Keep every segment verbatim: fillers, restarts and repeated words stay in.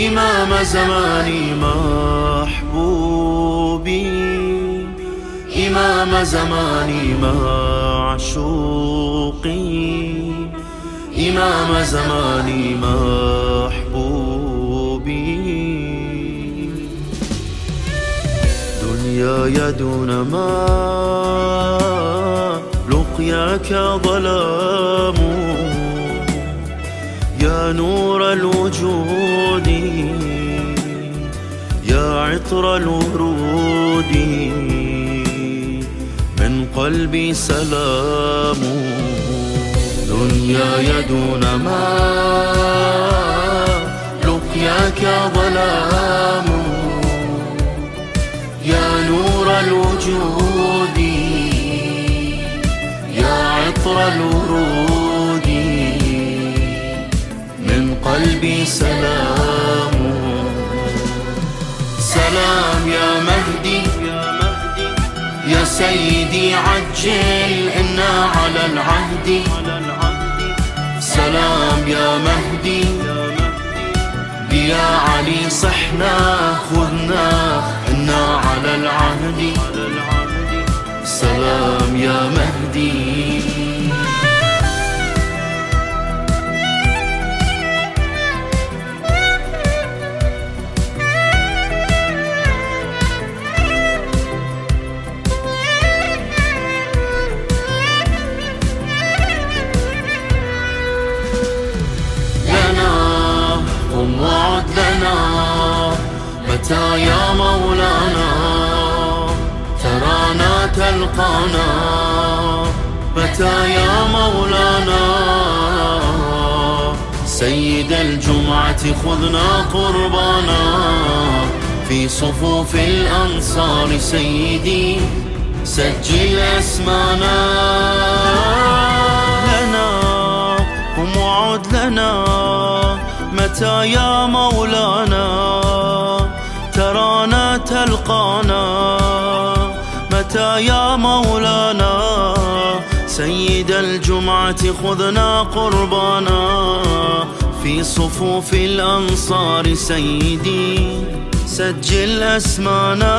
إمام زماني محبوبي، إمام زماني معشوقي، إمام زماني محبوبي. دنياي دون ما لقياك ظلام، يا نور الوجود يا عطر الورود، من قلبي سلام. دنياي دون ما لقياك ظلام، يا نور الوجود يا عطر الورود، من قلبي سلام. سلام يا مهدي يا سيدي عجل إنا على العهد. سلام يا مهدي يا علي صحنا خذنا إنا على العهد. سلام يا مهدي. متى يا مولانا ترانا تلقانا، متى يا مولانا سيد الجمعة خذنا قربانا، في صفوف الأنصار سيدي سجل أسمانا. لنا قم وعد لنا متى يا مولانا ترانا تلقانا، متى يا مولانا سيد الجمعة خذنا قربانا، في صفوف الأنصار سيدي سجل أسمانا.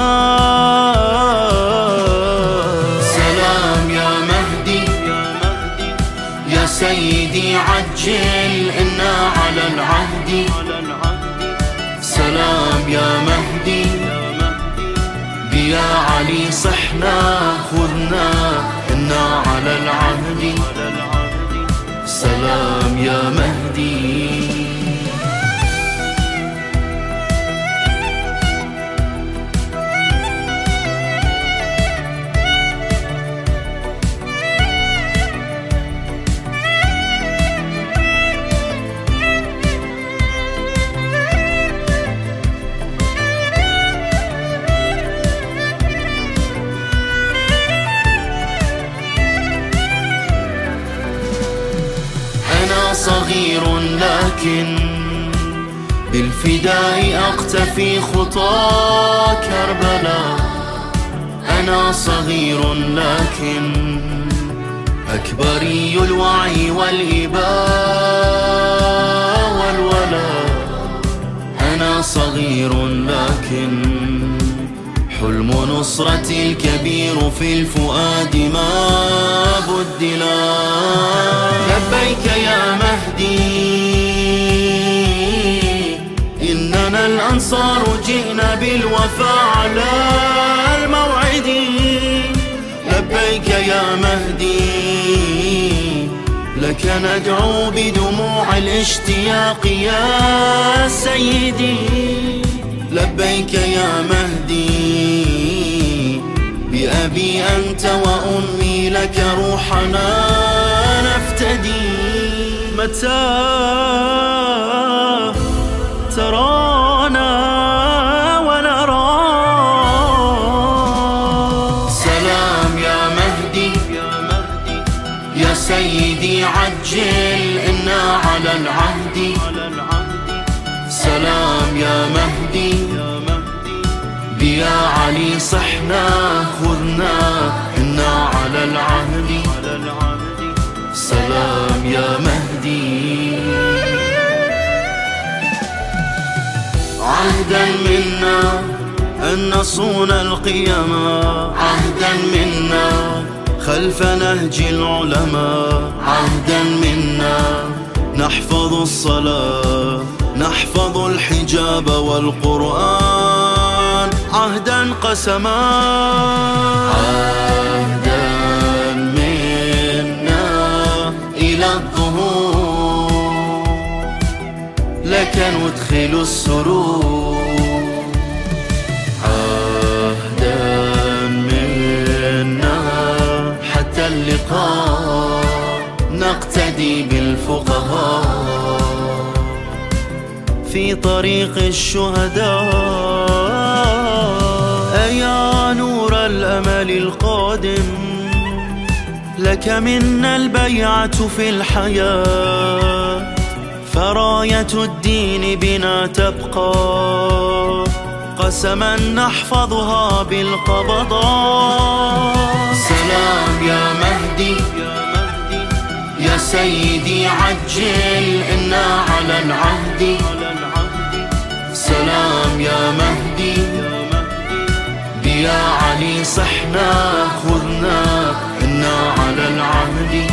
سلام يا مهدي يا سيدي عجل إنا على العهد. سلام يا مهدي يا علي صحنا خذنا إنا على العهد. سلام يا مهدي. صغير لكن بالفداء أقتفي خطى كربلاء. أنا صغير لكن أكبري الوعي والإباء والولاء. أنا صغير لكن حلم نصرتي الكبير في الفؤاد ما بدلا. لبيك يا مهدي إننا الأنصار جئنا بالوفاء على الموعد. لبيك يا مهدي لك ندعو بدموع الاشتياق يا سيدي. لبيك يا مهدي بأبي أنت وأمي لك روحنا نفتدي. متى ترانا ونرى. سلام يا مهدي يا سيدي عجل إنا على العهد. سلام يا مهدي يا علي صحنا خذنا إنا على العهد. سلام يا مهدي. عهدا منا أن نصون القيامة، عهدا منا خلف نهج العلماء، عهدا منا نحفظ الصلاة، نحفظ الحجاب والقرآن، عهدا قسما، عهدا منا إلى الظهور، لك ندخل السرور، عهدا منا حتى اللقاء نقتدي بالفقهاء في طريق الشهداء. يا نور الأمل القادم، لك منا البيعة في الحياة، فراية الدين بنا تبقى، قسما نحفظها بالقبضاء. سلام يا مهدي يا سيدي عجل، إنا على العهد. سلام يا مهدي بيا علي صحنا خذنا، إنا على العهد.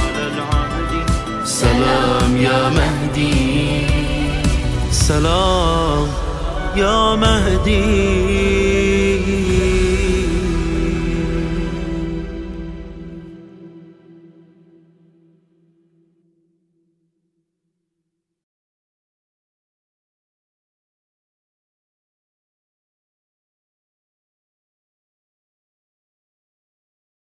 سلام يا مهدي، سلام يا مهدي.